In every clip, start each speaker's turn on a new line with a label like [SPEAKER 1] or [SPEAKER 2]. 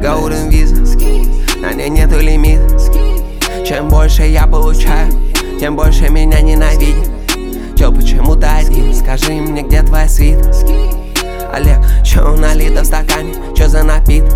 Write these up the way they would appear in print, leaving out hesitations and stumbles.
[SPEAKER 1] Golden Visa, на ней нету лимита. Чем больше я получаю, тем больше меня ненавидят. Чё, почему ты один? Скажи мне, где твоя свита? Олег, чё налито в стакане? Чё за напиток?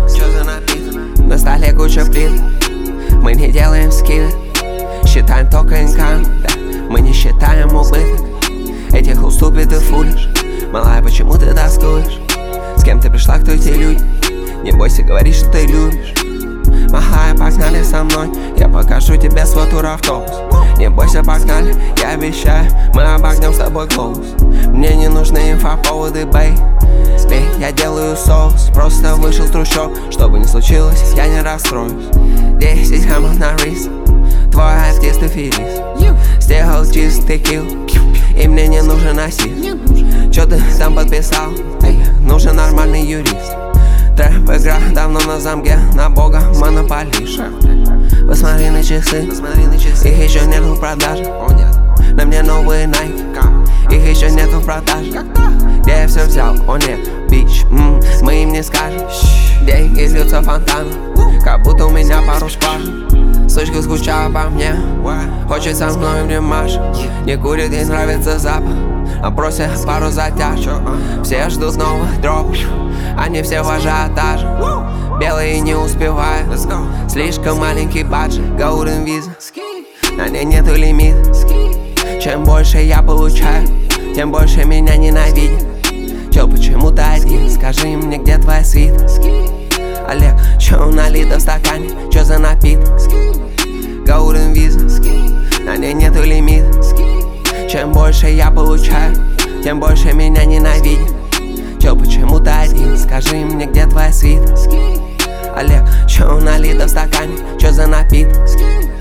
[SPEAKER 1] На столе куча плит. Мы не делаем скидок, считаем только инкам, да. Мы не считаем убыток. Этих уступит и фулишь. Малая, почему ты тоскуешь? С кем ты пришла, кто эти люди? Не бойся говорить, что ты любишь. Махай, погнали со мной, я покажу тебе свой туравтобус. Не бойся, погнали, я обещаю, мы обогнем с тобой глобус. Мне не нужны инфоповоды, бэй. Я делаю соус, просто вышел с трущоб. Что бы ни случилось, я не расстроюсь. 10 граммов на рис, твой артист и филис. Сделал чистый килл, и мне не нужен насил. Чё ты там подписал? Нужен нормальный юрист. Трэп игра давно на замке, на бога монополишь. Посмотри на часы, их еще нету в продаже. На мне новые Nike, их еще нету в продаже. Где я все взял? О нет, бич, мы им не скажем. Деньги льются фонтаном, как будто у меня пару шпажен. Сучка скучала по мне, хочет со мной мне машет. Не курит, ей нравится запах, а просят пару затяжек. Все ждут новых дропов, они все в ажиотаже. Белые не успевают, слишком маленький баджет. Golden Visa, на ней нету лимита. Чем больше я получаю, тем больше меня ненавидят. Чё, почему ты один? Скажи мне, где твоя свита? Олег, чё налито в стакане? Чё за напиток? Golden Visa, на ней нету лимита. Чем больше я получаю, тем больше меня ненавидят. Чё, почему ты один? Скажи мне, где твоя свита? Олег, чё налито в стакане? Чё за напиток?